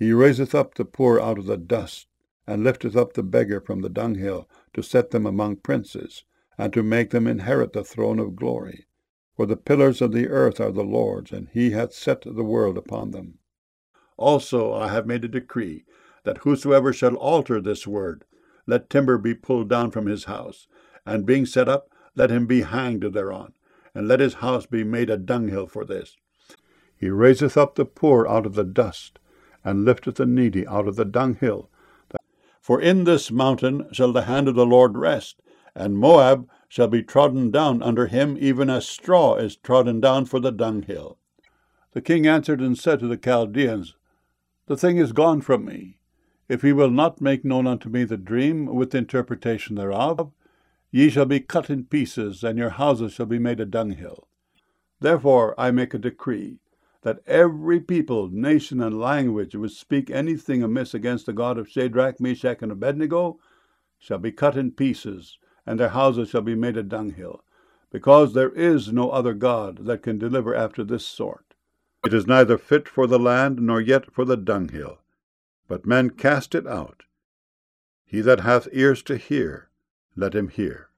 He raiseth up the poor out of the dust, and lifteth up the beggar from the dunghill, to set them among princes, and to make them inherit the throne of glory. For the pillars of the earth are the Lord's, and he hath set the world upon them. Also I have made a decree, that whosoever shall alter this word, let timber be pulled down from his house, and being set up, let him be hanged thereon, and let his house be made a dunghill for this. He raiseth up the poor out of the dust, and lifteth the needy out of the dunghill. For in this mountain shall the hand of the Lord rest, and Moab shall be trodden down under him, even as straw is trodden down for the dunghill. The king answered and said to the Chaldeans, The thing is gone from me. If ye will not make known unto me the dream with the interpretation thereof, ye shall be cut in pieces, and your houses shall be made a dunghill. Therefore I make a decree, that every people, nation, and language which speak anything amiss against the God of Shadrach, Meshach, and Abednego shall be cut in pieces, and their houses shall be made a dunghill, because there is no other God that can deliver after this sort. It is neither fit for the land, nor yet for the dunghill, but men cast it out. He that hath ears to hear, let him hear.